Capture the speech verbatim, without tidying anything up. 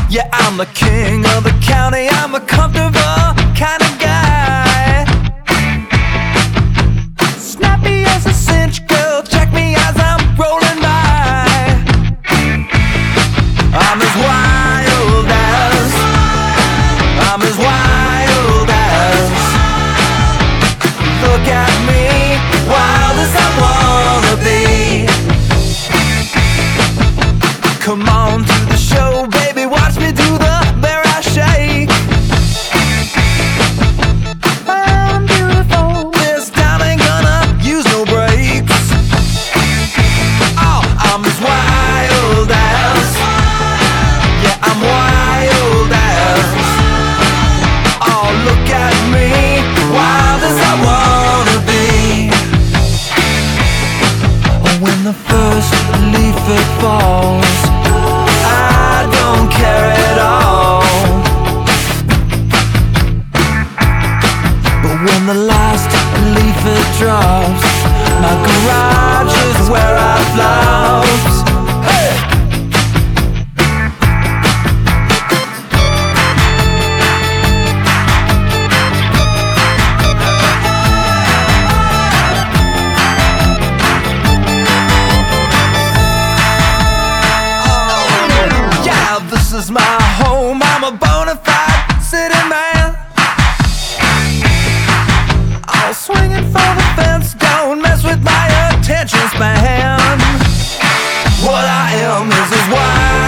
Yeah, I'm the king of the county, I'm a comfortable kind of guy. Snappy as a cinch, girl, check me as I'm rolling by. I'm as wild as, I'm as wild as, look at me, wild as I wanna be. Come on to the show, baby, watch me do the bear I shake. I'm beautiful, this time ain't gonna use no brakes. Oh, I'm as wild as, yeah, I'm wild as. Oh, look at me, wild as I wanna be. Oh, when the first leaf it falls, I don't care at all. But when the last leaf it drops, my garage is where I flops. Hey! Oh, yeah, this is my home, I'm a bona fide city man. All swinging for the fence, don't mess with my attention span. What I am is as wild